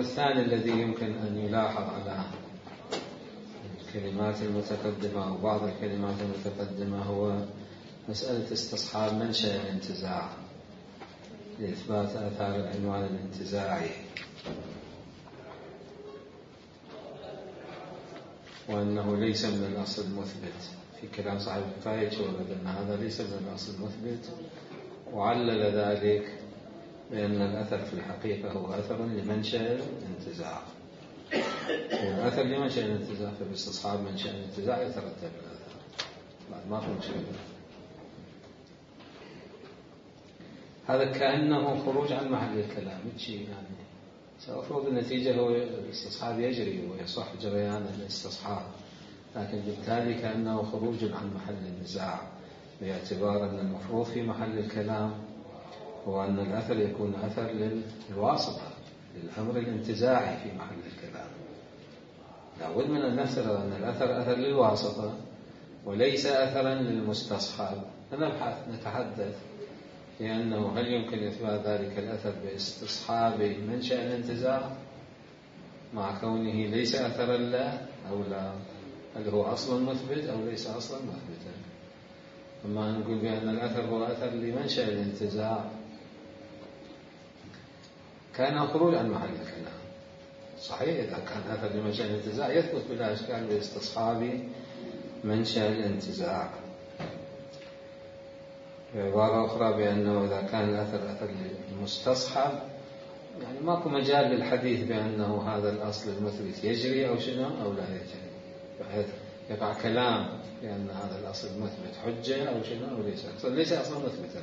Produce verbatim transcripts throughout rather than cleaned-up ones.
الثاني الذي يمكن أن يلاحظ على الكلمات المتقدمة أو بعض الكلمات المتقدمة هو مسألة استصحاب منشأ الانتزاع لإثبات آثار العنوان الانتزاعي، وأنه ليس من الأصل المثبت. في كلام صاحب الكفاية ورد أن هذا ليس من الأصل المثبت، وعلل ذلك بأن الأثر في الحقيقة هو أثر لمنشأ الانتزاع، والأثر لمنشأ الانتزاع فباستصحاب منشأ الانتزاع يترتب الأثر. بعد ما في مشكلة. هذا كأنه خروج عن محل الكلام، يعني سأفرض النتيجة هو الاستصحاب يجري ويصح جريان الاستصحاب، لكن بالتالي كأنه خروج عن محل النزاع، باعتبار أن المفروض في محل الكلام هو أن الأثر يكون أثر للواسطة، للأمر الانتزاعي في محل الكلام. لابد من أن نفترض أن الأثر أثر للواسطة وليس أثرا للمستصحب. نبحث نتحدث لأنه هل يمكن إثبات ذلك الأثر باستصحاب منشأ الانتزاع مع كونه ليس أثرا له أو لا؟ هل هو أصلا مثبت أو ليس أصلا مثبتا؟ أما نقول بأن الأثر هو أثر لمنشأ الانتزاع كان خروج عن محل الكلام. صحيح إذا كان أثر لمنشأ الانتزاع يثبت بلا إشكال باستصحاب منشأ الانتزاع. بعبارة أخرى بأنه إذا كان الأثر أثر للمستصحب يعني ماكو مجال للحديث بأنه هذا الأصل المثبت يجري أو شنو أو لا يجري، بحيث يقع كلام بأن هذا الأصل المثبت حجة أو شنو أو ليس أصلا ليس أصلا مثبتا.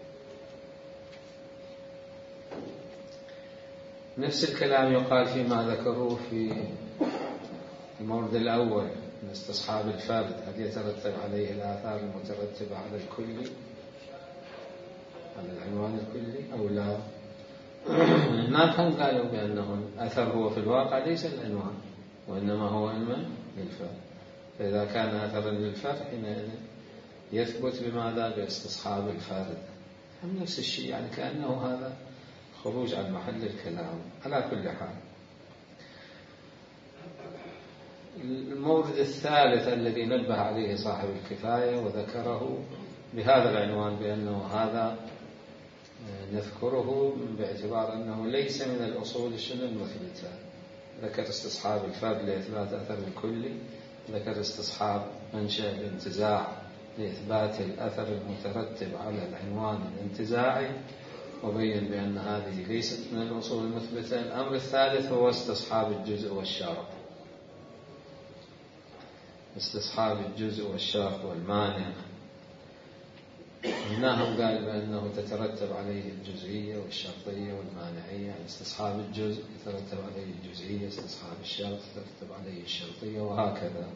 نفس الكلام يقال فيما ذكروه في المورد الأول من استصحاب الفرد، هل يترتب عليه الآثار المترتبة على الكلي على العنوان الكلي أو لا؟ هناك هم قالوا بأنه الأثر هو في الواقع ليس العنوان وإنما هو علما للفرد، فإذا كان أثرا للفرد حينئذ يثبت بماذا؟ باستصحاب الفرد. هم نفس الشيء، يعني كأنه هذا خروج عن محل الكلام. على كل حال المورد الثالث الذي نبه عليه صاحب الكفاية وذكره بهذا العنوان بأنه هذا نذكره باعتبار أنه ليس من الأصول الشنو المثبتة. ذكر استصحاب الفرد لإثبات أثر الكلي، ذكر استصحاب منشأ الانتزاع لإثبات الأثر المترتب على العنوان الانتزاعي، وبين بأن هذه ليست من الأصول المثبتة. الأمر الثالث هو استصحاب الجزء والشرط، استصحاب الجزء والشرط والمانع. هناهم قال بأنه تترتب عليه الجزئية والشرطية والمانعية، يعني استصحاب الجزء يترتب عليه الجزئية، استصحاب الشرط يترتب عليه الشرطية، وهكذا.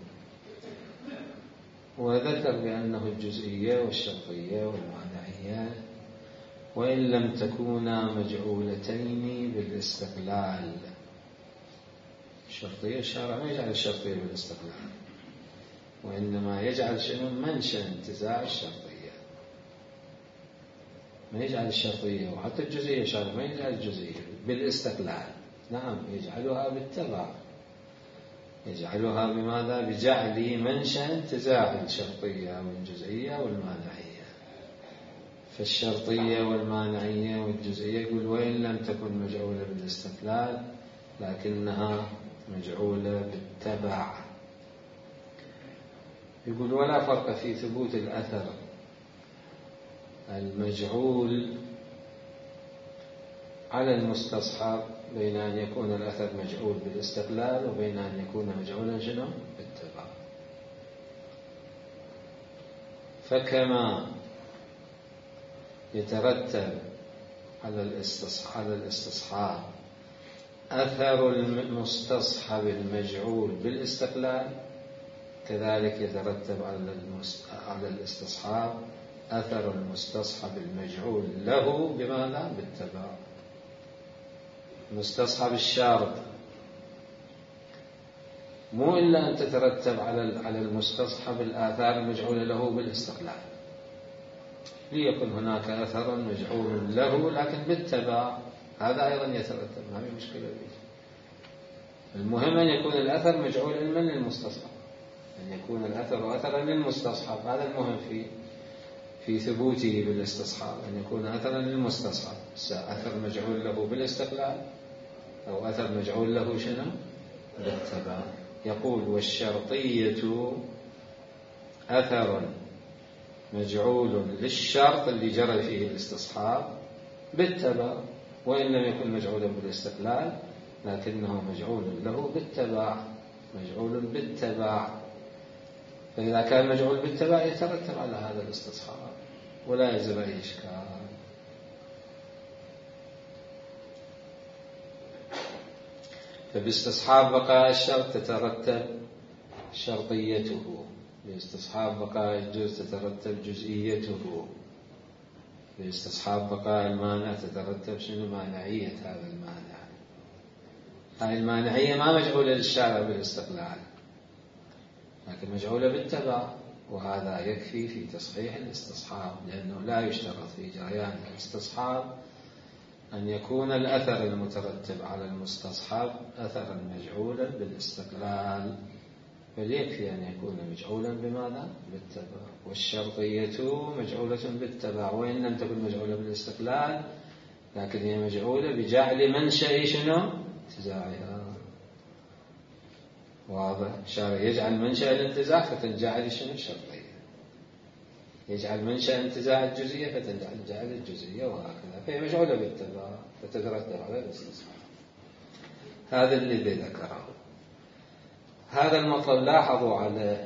وذكر بأنه الجزئية والشرطية والمانعية وإن لم تكونا مجعولتين بالاستقلال. الشرطية الشارع ما يجعل الشرطية بالاستقلال، وإنما يجعل شنو؟ منشأ انتزاع الشرطية، ما يجعل الشرطية وحتى الجزئية شارع ما يجعل الجزئية بالاستقلال. نعم، يجعلها بالتبع، يجعلها بماذا؟ بجعل منشأ انتزاع الشرطية والجزئية والمانعية. فالشرطية والمانعية والجزئية يقول وإن لم تكن مجعولة بالاستقلال لكنها مجعولة بالتبع. يقول ولا فرق في ثبوت الأثر المجعول على المستصحب بين أن يكون الأثر مجعول بالاستقلال وبين أن يكون مجعولا شنو؟ بالتبع. فكما يترتب على الاستصحاب أثر المستصحب المجعول بالاستقلال، كذلك يترتب على الاستصحاب أثر المستصحب المجعول له بماذا؟ بالتبع. مستصحب الشارط مو إلا أن تترتب على المستصحب الآثار المجعولة له بالاستقلال، ليكن هناك أثر مجعول له لكن بالتبع، هذا أيضا يترتب، ما في مشكلة به. المهم أن يكون الأثر مجعول علما للمستصحب، أن يكون الأثر أثرا للمستصحب، هذا المهم في في ثبوته بالاستصحاب، أن يكون أثرا للمستصحب، أثر مجعول له بالاستقلال أو أثر مجعول له شنو؟ بالتبع. يقول والشرطية أثر مجعول للشرط اللي جرى فيه الاستصحاب بالتبع، وإن لم يكن مجعولا بالاستقلال لكنه مجعول له بالتبع، مجعول بالتبع. فإذا كان مجعول بالتبع يترتب على هذا الاستصحاب ولا يجب أي إشكال. فباستصحاب بقاء الشرط تترتب شرطيته، باستصحاب بقاء الجزء تترتب جزئيته، باستصحاب بقاء المانع تترتب شنو؟ مانعية هذا المانع. هذه المانعية ما مجعولة للشارع بالاستقلال لكن مجعولة بالتبع، وهذا يكفي في تصحيح الاستصحاب، لأنه لا يشترط في جريان الاستصحاب أن يكون الأثر المترتب على المستصحب أثرا مجعولا بالاستقلال، بل يكفي أن يكون مجعولا بماذا؟ بالتبع. والشرطية مجعولة بالتبع وإن لم تكن مجعولة بالاستقلال لكن هي مجعولة بجعل منشأ شنو؟ انتزاعها. واضح؟ الشارع يجعل منشأ الانتزاع فتنجعل شنو؟ الشرطية. يجعل منشأ انتزاع الجزئية فتنجعل الجزئية، وهكذا، فهي مجعولة بالتبع فتترتب على الاستصحاب. هذا الذي ذكره. هذا المطلب لاحظوا عليه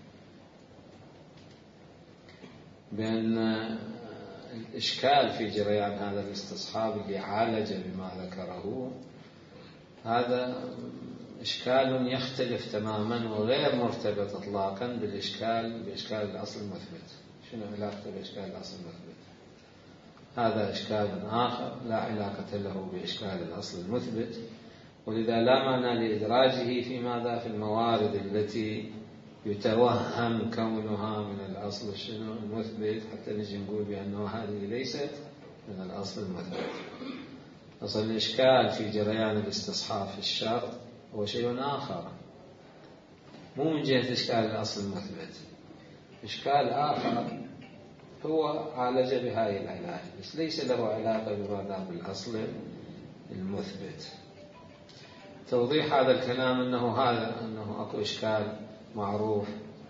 بأن الإشكال في جريان هذا الاستصحاب اللي عالج بما ذكره هذا إشكال يختلف تماما وغير مرتبط إطلاقا بالإشكال بإشكال الأصل المثبت. شنو علاقته بإشكال الأصل المثبت؟ هذا إشكال آخر لا علاقة له بإشكال الأصل المثبت، ولذا لا معنى لإدراجه في ماذا؟ في الموارد التي يتوهم كونها من الأصل شنو؟ المثبت، حتى نجي نقول بأنه هذه ليست من الأصل المثبت. أصل الإشكال في جريان الاستصحاب في الشرط هو شيء آخر، مو من جهة إشكال الأصل المثبت. إشكال آخر هو عالج بهاي العلاج، بس ليس له علاقة بماذا؟ بالأصل المثبت. توضيح هذا الكلام أنه هذا أنه أكو إشكال معروف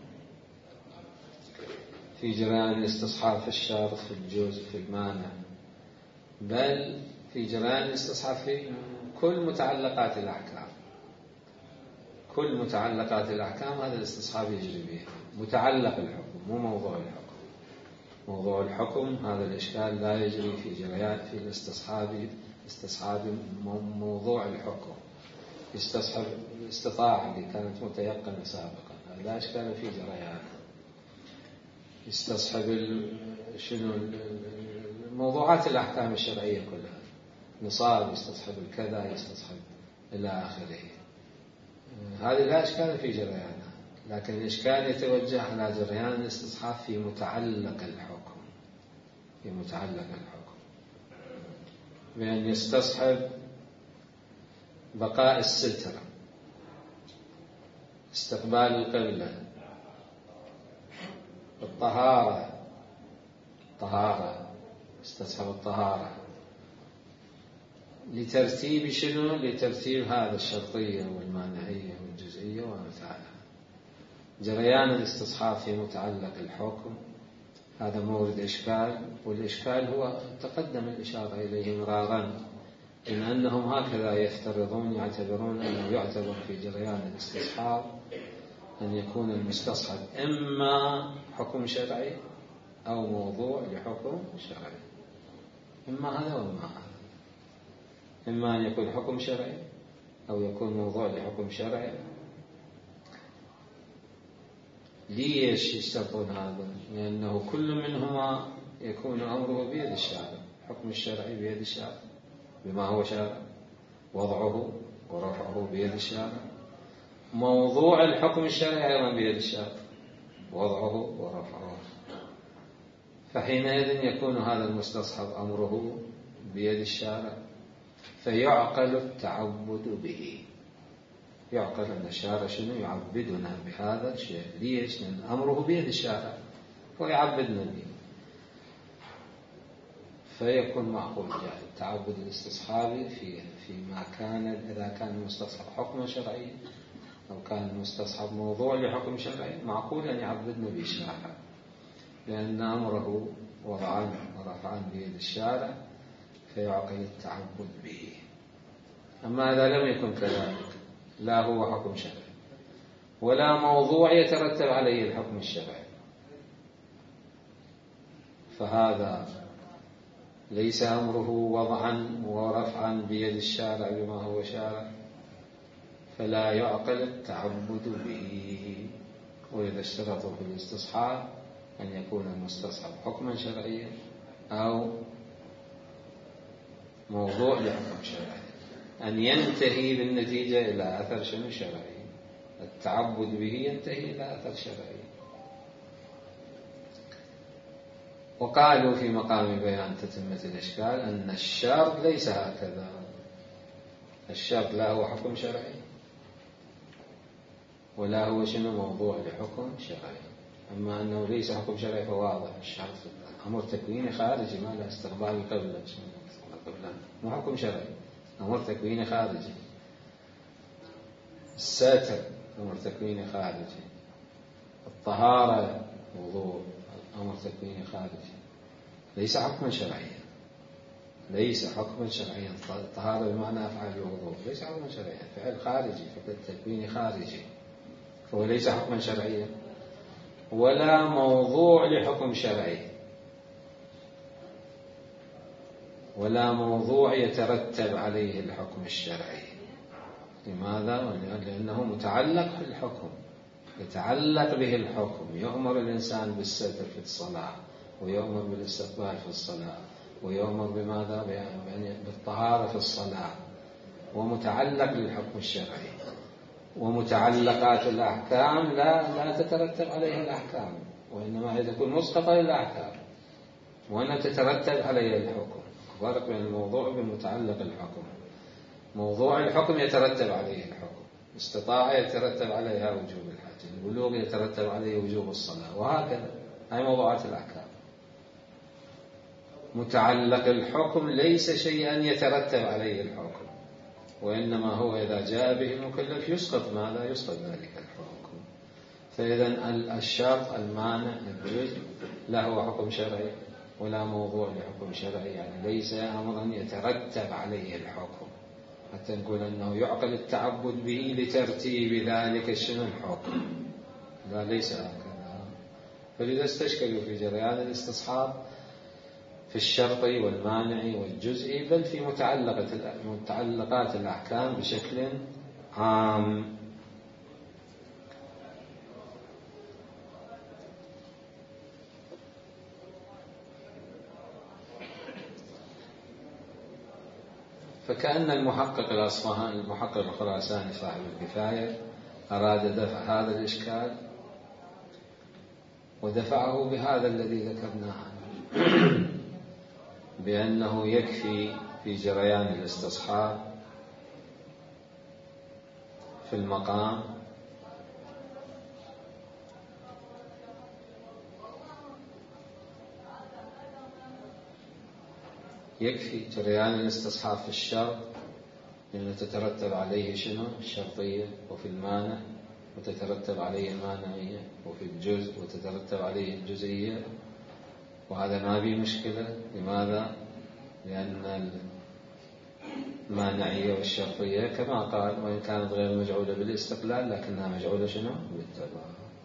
في جريان الاستصحاب في الشرط، في الجزء، في المانع، بل في جريان الاستصحاب في كل متعلقات الأحكام. كل متعلقات الأحكام هذا الاستصحاب يجري بها، متعلق الحكم مو موضوع الحكم. موضوع الحكم هذا الإشكال لا يجري في جريان في الاستصحاب استصحاب موضوع الحكم. يستصحب الاستطاعة اللي كانت متيقنة سابقا لا إشكال في جريان. يستصحب شنو موضوعات الأحكام الشرعية كلها، نصاب، يستصحب الكذا، يستصحب إلى آخره. هذه لا إشكال في جريانها، لكن الإشكال يتوجه على جريان الاستصحاب في متعلق الحكم، في متعلق الحكم، بأن يستصحب بقاء الستر، استقبال القبلة، الطهارة، طهارة، استصحب الطهارة، لترتيب شنو؟ لترتيب هذا الشرطية والمانعية والجزئية وأمثالها. جريان الاستصحاب في متعلق الحكم هذا مورد إشكال، والإشكال هو تقدم الإشارة إليه مرارا، إن أنهم هكذا يفترضون، يعتبرون أنه يعتبر في جريان الاستصحاب أن يكون المستصحب إما حكم شرعي أو موضوع لحكم شرعي، إما هذا وإما هذا، إما أن يكون حكم شرعي أو يكون موضوع لحكم شرعي. ليش يشترطون هذا؟ لأنه كل منهما يكون أمره بيد الشارع، الحكم الشرعي بيد الشارع بما هو شارع، وضعه ورفعه بيد الشارع، موضوع الحكم الشرعي أيضا بيد الشارع، وضعه ورفعه. فحينئذ يكون هذا المستصحب أمره بيد الشارع، فيعقل التعبد به. يعقل أن الشارع شنو يعبدنا بهذا الشيء. ليش؟ لأن أمره بيد الشارع ويعبدنا به، فيكون معقول يعني التعبد الاستصحابي في فيما كان إذا كان المستصحب حكما شرعيا أو كان المستصحب موضوع لحكم شرعي، معقول أن يعبدنا به الشارع، لأن أمره وضعا ورفعا بيد الشارع فيعقل التعبد به. أما إذا لم يكن كذلك، لا هو حكم شرعي ولا موضوع يترتب عليه الحكم الشرعي، فهذا ليس أمره وضعا ورفعا بيد الشارع بما هو شارع، فلا يعقل التعبد به. وإذا اشترطوا في الاستصحاب أن يكون المستصحب حكما شرعيا أو موضوع لحكم شرعي، أن ينتهي بالنتيجة إلى أثر شنو شرعي، التعبد به ينتهي إلى أثر شرعي. وقالوا في مقام بيان تتمة الإشكال أن الشرط ليس هكذا، الشرط لا هو حكم شرعي ولا هو شنو موضوع لحكم شرعي. أما أنه ليس حكم شرعي فواضح، الشرط أمر تكويني خارجي ما له استقبال القبلة، مو حكم شرعي، أمر تكويني خارجي. الساتر أمر تكويني خارجي، الطهارة وضوء أمر تكويني خارجي، ليس حكما شرعيا، ليس حكما شرعيا. الطهارة بمعنى أفعال الوضوء ليس حكما شرعيا، فعل خارجي فقد تكويني خارجي، فهو ليس حكما شرعيا ولا موضوع لحكم شرعي ولا موضوع يترتب عليه الحكم الشرعي. لماذا؟ لأنه متعلق في الحكم، يتعلق به الحكم، يؤمر الإنسان بالستر في الصلاة ويؤمر بالاستقبال في الصلاة ويؤمر بماذا؟ بالطهارة في الصلاة، ومتعلق للحكم الشرعي. ومتعلقات الأحكام لا لا تترتب عليها الأحكام، وإنما هي تكون مسقطة للأحكام وأنها تترتب عليها الحكم. فرق بين الموضوع وبالمتعلق الحكم. موضوع الحكم يترتب عليه الحكم، استطاعة يترتب عليها وجوب الحج، البلوغ يترتب عليه وجوب الصلاة، وهكذا. هاي موضوعات الأحكام. متعلق الحكم ليس شيئا يترتب عليه الحكم، وإنما هو إذا جاء به المكلف يسقط ماذا؟ يسقط ذلك الحكم. فإذا الشرط المانع الجزء لا هو حكم شرعي ولا موضوع لحكم شرعي، يعني ليس أمرا يترتب عليه الحكم حتى نقول أنه يعقل التعبد به لترتيب ذلك شنو الحكم، لا ليس هكذا. فلذا استشكلوا في جريان الاستصحاب في الشرطي والمانعي والجزئي، بل في متعلقات الأحكام بشكل عام. فكأن المحقق الأصفهاني المحقق الخراساني صاحب الكفاية أراد دفع هذا الإشكال ودفعه بهذا الذي ذكرناه بأنه يكفي في جريان الاستصحاب في المقام يكفي جريان الاستصحاب في الشرط لأنه تترتب عليه شنو الشرطية، وفي المانع وتترتب عليه المانعية، وفي الجزء وتترتب عليه الجزئية، وهذا ما به مشكلة. لماذا؟ لأن المانعية والشرطية كما قال وإن كانت غير مجعولة بالاستقلال لكنها مجعولة شنو بالتبع.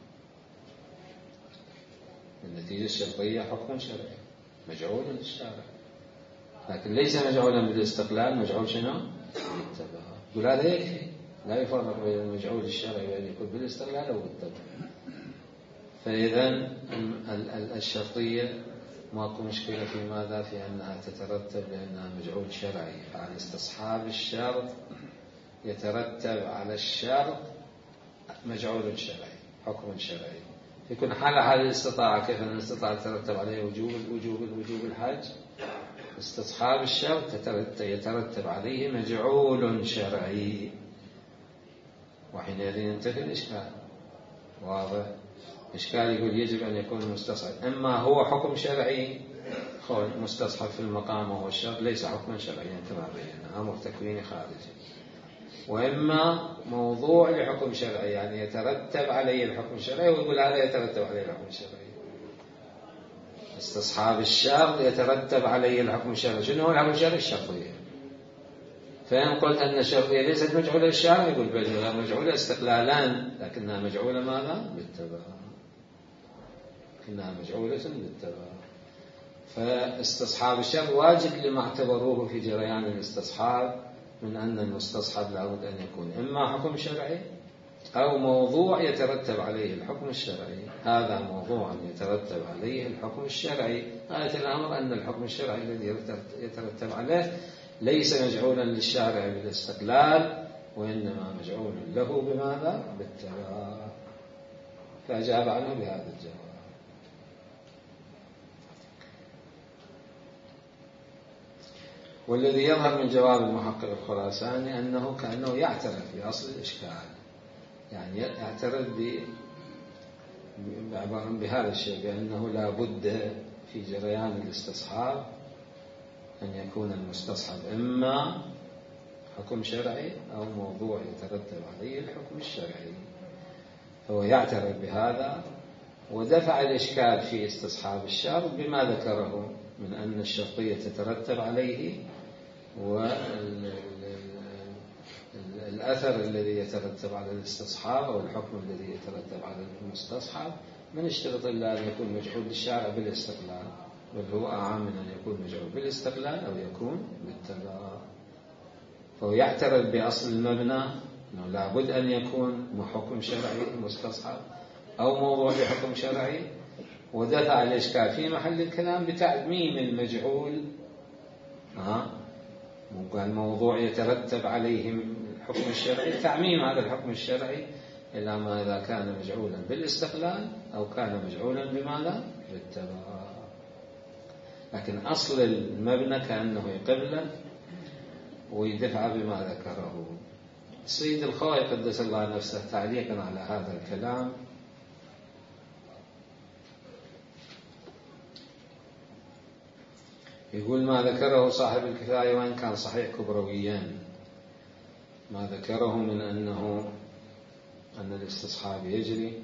النتيجة الشرطية حكم شرعي مجعول للشارع، لكن ليس مجعولا بالاستقلال، مجعول شنو بالتبع. يقول هذا يكفي، لا يفرق بين المجعول الشرعي وأن يكون بالاستقلال أو بالتبع. فإذا الشرطية ماكو مشكلة في ماذا؟ في أنها تترتب لأنها مجعول شرعي، فعلى استصحاب الشرط يترتب على الشرط مجعول شرعي حكم شرعي. يكون حال هذه الاستطاعة كيف أن الاستطاعة تترتب عليه وجوب الوجوب الوجوب الحج، استصحاب الشرط يترتب عليه مجعول شرعي. وحينئذ ينتفي الإشكال. واضح؟ إشكال يقول يجب أن يكون المستصحب إما هو حكم شرعي مستصحب في المقام وهو الشرط ليس حكما شرعيا كما بينا أمر تكويني خارجي، وإما موضوع لحكم شرعي يعني يترتب عليه الحكم الشرعي ويقول هذا يترتب عليه الحكم الشرعي. استصحاب الشرط يترتب عليه الحكم الشرعي. شنو هو الحكم الشرعي؟ الشرطية. فإن قلت أن الشرطية ليست مجعولة للشارع يقول بل غير مجعولة استقلالا لكنها مجعولة ماذا؟ بالتبع. لكنها مجعولة بالتبع. فاستصحاب الشرط واجب لما اعتبروه في جريان الاستصحاب من أن المستصحب لابد أن يكون إما حكم شرعي أو موضوع يترتب عليه الحكم الشرعي. هذا موضوع يترتب عليه الحكم الشرعي. آية الأمر أن الحكم الشرعي الذي يترتب عليه ليس مجعولا للشارع بالاستقلال وإنما مجعول له بماذا؟ بالتبع. فأجاب عنه بهذا الجواب. والذي يظهر من جواب المحقق الخراساني أنه كأنه يعترف بأصل الإشكال، يعني يعترف بهذا الشيء بأنه لا بد في جريان الاستصحاب أن يكون المستصحب إما حكم شرعي أو موضوع يترتب عليه الحكم الشرعي. فهو يعترف بهذا ودفع الإشكال في استصحاب الشرط بما ذكره من أن الشرطية تترتب عليه والأثر الذي يترتب على الاستصحاب أو الحكم الذي يترتب على المستصحب من اشترط الله أن يكون مجعول للشارع بالاستقلال، بل هو أعم من أن يكون مجعول بالاستقلال أو يكون بالتبع. فهو يعترف بأصل المبنى أنه لابد أن يكون حكم شرعي مستصحب أو موضوع بحكم شرعي، ودفع الإشكال في محل الكلام بتعميم المجعول ها الموضوع يترتب عليه الحكم الشرعي، تعميم هذا الحكم الشرعي إلا ما إذا كان مجعولا بالاستقلال أو كان مجعولا بماذا؟ بالتبع. لكن أصل المبنى كأنه يقبله ويدفع بما ذكره. السيد الخوئي قدس الله نفسه تعليقا على هذا الكلام يقول ما ذكره صاحب الكفاية وإن كان صحيح كبرويا، ما ذكره من أنه أن الاستصحاب يجري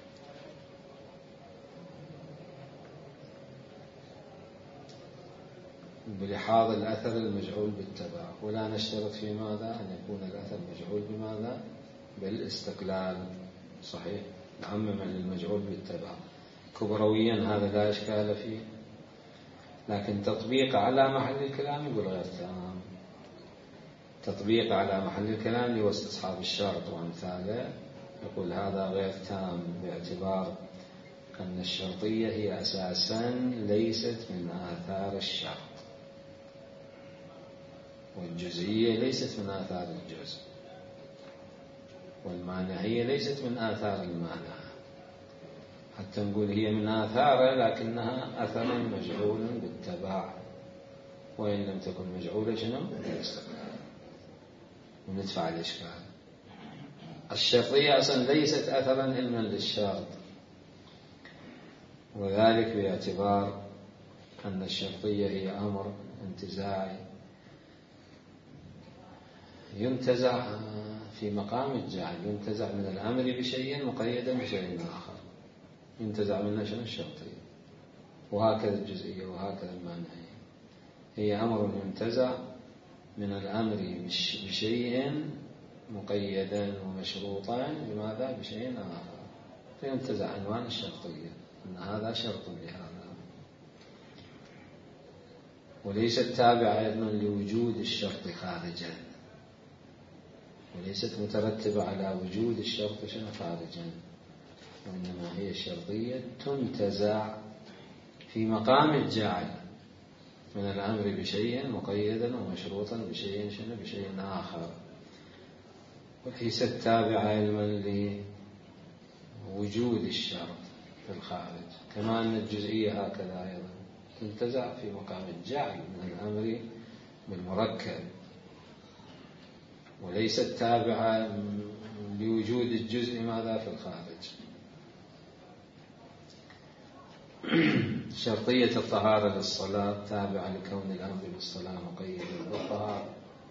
بلحاظ الأثر المجعول بالتبع، ولا نشترط في ماذا أن يكون الأثر مجعول بماذا؟ بالاستقلال. صحيح نعمم للمجعول بالتبع كبرويا هذا لا إشكال فيه، لكن تطبيق على محل الكلام يقول غير تام. تطبيق على محل الكلام اللي هو استصحاب الشرط وأمثاله يقول هذا غير تام باعتبار أن الشرطية هي أساسا ليست من آثار الشرط، والجزئية ليست من آثار الجزء، والمانعية ليست من آثار المانع. حتى نقول هي من آثاره لكنها أثر مجعول بالتبع، وإن لم تكن مجعولة شنو؟ بالاستقلال. وندفع الإشكال. الشرطية أصلا ليست أثرا علما للشرط، وذلك باعتبار أن الشرطية هي أمر انتزاعي ينتزع في مقام الجعل، ينتزع من الأمر بشيء مقيدا بشيء آخر، ينتزع منها شنو؟ الشرطية. وهكذا الجزئية وهكذا المانعية، هي أمر ينتزع من الأمر بشيء مقيدا ومشروطا بماذا؟ بشيء آخر، فينتزع عنوان الشرطية أن هذا شرط لهذا، وليست تابعة أيضا لوجود الشرط خارجا، وليست مترتبة على وجود الشرط شنو خارجا، وإنما هي الشرطية تنتزع في مقام الجعل من الأمر بشيء مقيدا ومشروطا بشيء شنو؟ بشيء آخر، وليست تابعة علما لوجود الشرط في الخارج. كما أن الجزئية هكذا أيضا تنتزع في مقام الجعل من الأمر بالمركب، وليست تابعة لوجود الجزء ماذا في الخارج. شرطية الطهارة للصلاة تابعة لكون الأمر بالصلاة مقيدا بالطهارة.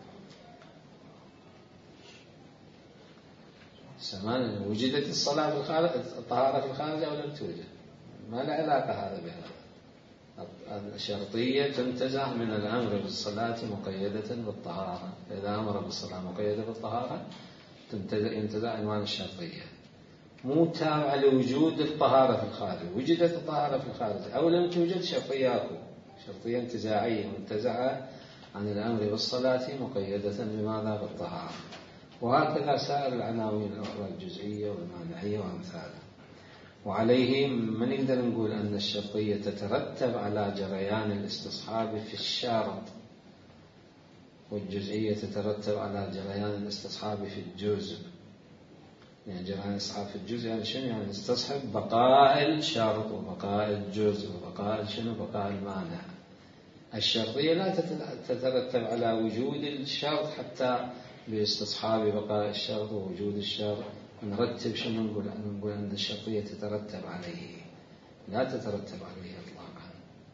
سمان وجدت الصلاة في الخارج، الطهارة في الخارج أو لم توجد، ما له علاقة هذا بهذا. الشرطية تنتزع من الأمر بالصلاة مقيدة بالطهارة، إذا أمر بالصلاة مقيدة بالطهارة ينتزع عنوان الشرطية. مو تابعة لوجود الطهارة في الخارج، وجدت الطهارة في الخارج أو لم توجد شرطياكو، شرطية انتزاعية منتزعة عن الأمر بالصلاة مقيدة بماذا؟ بالطهارة. وهكذا سائر العناوين الأخرى الجزئية والمانعية وأمثالها. وعليه ما نقدر نقول أن الشرطية تترتب على جريان الاستصحاب في الشارط، والجزئية تترتب على جريان الاستصحاب في الجزء. يعني جريان الاستصحاب في الجزء يعني شنو؟ يعني استصحب بقاء الشرط وبقاء الجزء وبقاء شنو؟ بقاء المانع. الشرطية لا تترتب على وجود الشرط حتى باستصحاب بقاء الشرط ووجود الشرط نرتب شنو نقول؟ نقول أن الشرطية تترتب عليه، لا تترتب عليه إطلاقا.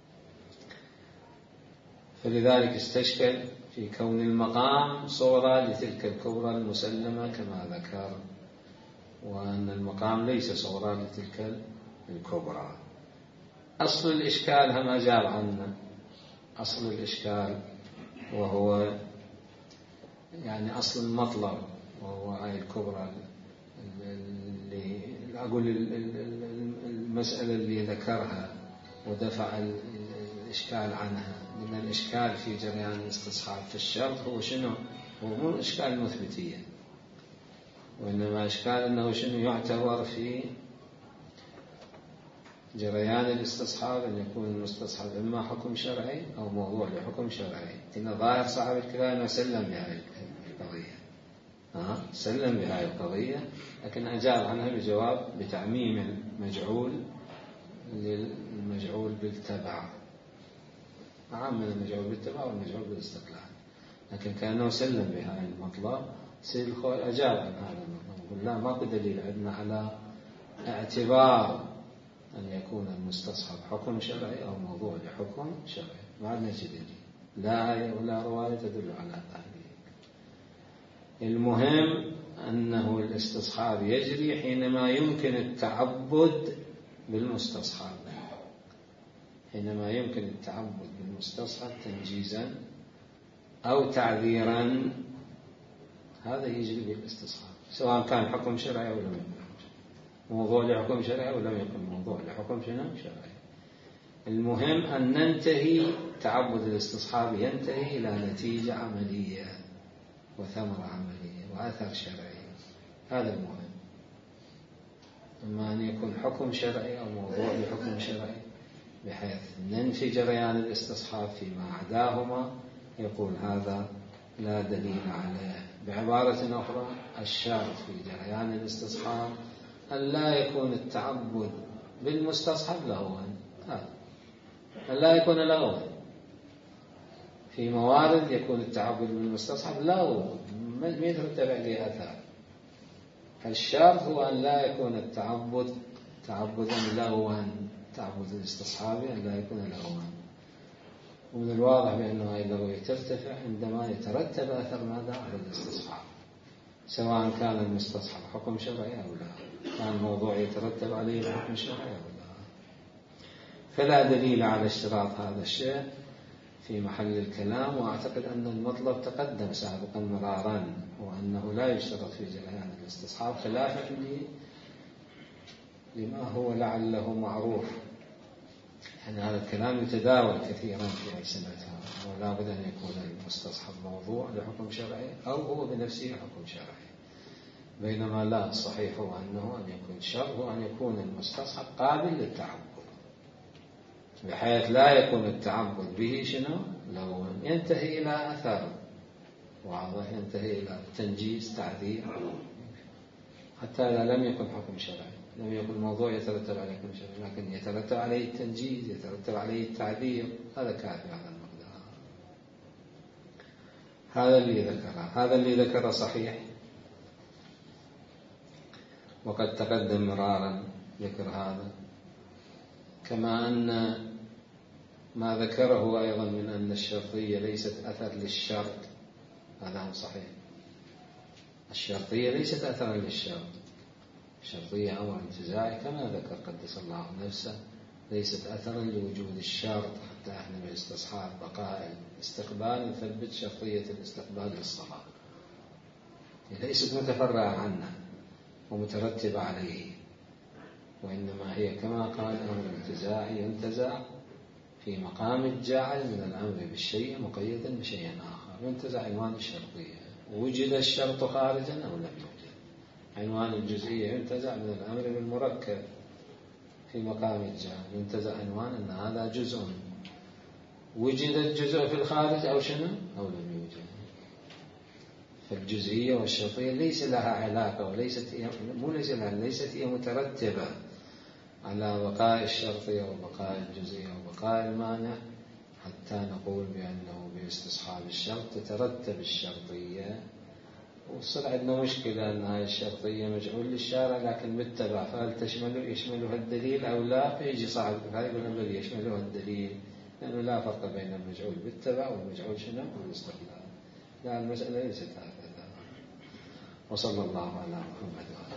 فلذلك استشكل في كون المقام صورة لتلك الكبرى المسلمة كما ذكر، وأن المقام ليس صورة لتلك الكبرى. أصل الإشكال هم أجاب عنه. أصل الإشكال وهو يعني أصل المطلب، وهو هاي الكبرى اللي أقول المسألة اللي ذكرها ودفع الإشكال عنها. لأن الإشكال في جريان الاستصحاب في الشرط هو شنو؟ هو مو إشكال مثبتية، وإنما إشكال أنه شنو يعتبر في جريان الاستصحاب أن يكون المستصحب إما حكم شرعي أو موضوع لحكم شرعي. إن ظاهر صاحب الكلام سلم بهذه القضية، ها سلم بهذه القضية، لكن أجاب عنها بجواب بتعميم المجعول للمجعول بالتبع، عام من المجعول بالتبع والمجعول بالاستقلال، لكن كأنه سلم بهذا المطلب. سيد الخوي أجاب عن هذا المطلب، يقول لا ماكو دليل عندنا على اعتبار أن يكون المستصحب حكم شرعي أو موضوع لحكم شرعي، ما عندنا شيء دليل، لا آية ولا رواية تدل على ذلك. المهم أنه الاستصحاب يجري حينما يمكن التعبد بالمستصحب، حينما يمكن التعبد بالمستصحب تنجيزا أو تعذيرا، هذا يجري بالاستصحاب سواء كان حكم شرعي أو لم يكن موضوع لحكم شرعي أو لم يكن موضوع لحكم شرعي. المهم أن ننتهي تعبد الاستصحاب ينتهي إلى نتيجة عملية وثمرة عملية وأثر شرعي، هذا المهم. أما أن يكون حكم شرعي أو موضوع لحكم شرعي بحيث ننفي جريان الاستصحاب فيما عداهما، يقول هذا لا دليل عليه. بعبارة أخرى الشرط في جريان الاستصحاب أن لا يكون التعبد بالمستصحب لغوا، أن لا يكون لغوا. في موارد يكون التعبد بالمستصحب لغوا ما يترتب عليه أثار. الشرط هو أن لا يكون التعبد تعبدا لغوا، تعبد الاستصحاب أن لا يكون لغوا. ومن الواضح بأنه هذه اللغوية ترتفع عندما يترتب أثر ماذا على الاستصحاب، سواء كان المستصحب حكم شرعي أو لا، كان الموضوع يترتب عليه حكم شرعي أو لا. فلا دليل على اشتراط هذا الشيء في محل الكلام. وأعتقد أن المطلب تقدم سابقا مرارا، وأنه لا يشترط في جريان الاستصحاب، خلافا لما هو لعله معروف. يعني هذا الكلام يتداول كثيرا في ألسنتهم، ولا بد أن يكون المستصحب موضوع لحكم شرعي أو هو بنفسه حكم شرعي، بينما لا، الصحيح هو أنه أن يكون شرط هو أن يكون المستصحب قابل للتعبد، بحيث لا يكون التعبد به شنو لو ينتهي إلى أثر واضح، ينتهي إلى تنجيز تعذير، حتى إذا لم يكن حكم شرعي، لم يكن الموضوع يترتب عليه حكم شرعي، لكن يترتب عليه التنجيز، يترتب عليه التعذير، هذا كافي على المقدار. هذا اللي ذكره، هذا اللي ذكره صحيح. وقد تقدم مرارا ذكر هذا. كما أن ما ذكره أيضا من أن الشرطية ليست أثر للشرط، هذا هو صحيح. الشرطية ليست أثرا للشرط، الشرطية أمر انتزاعي كما ذكر قدس الله نفسه، ليست أثرا لوجود الشرط حتى احنا باستصحاب بقاء الاستقبال نثبت شرطية الاستقبال للصلاة، ليست متفرعة عنه ومترتبة عليه، وإنما هي كما قال أمر انتزاعي ينتزع في مقام الجعل من الأمر بالشيء مقيدا بشيء آخر. ينتزع عنوان الشرطية، وجد الشرط خارجا أو لم يوجد. عنوان الجزئية ينتزع من الأمر بالمركب في مقام الجعل، ينتزع عنوان أن هذا جزء، وجد الجزء في الخارج أو شنو أو لم يوجد. فالجزئية والشرطية ليس لها علاقة، وليست مو ليس لها ليست هي مترتبة على بقاء الشرطية وبقاء الجزئية وبقاء المانع حتى نقول بأنه باستصحاب الشرط تترتب الشرطية. وصل عندنا مشكلة أن هذه الشرطية مجعول للشارع لكن بالتبع، فهل تشمله يشملها الدليل أو لا؟ فيجي صاحب الكتاب يقول الذي يشملها الدليل، لأنه لا فرق بين المجعول بالتبع والمجعول شنو والاستقلال. لا، المسألة ليست هكذا. وصلى الله على محمد.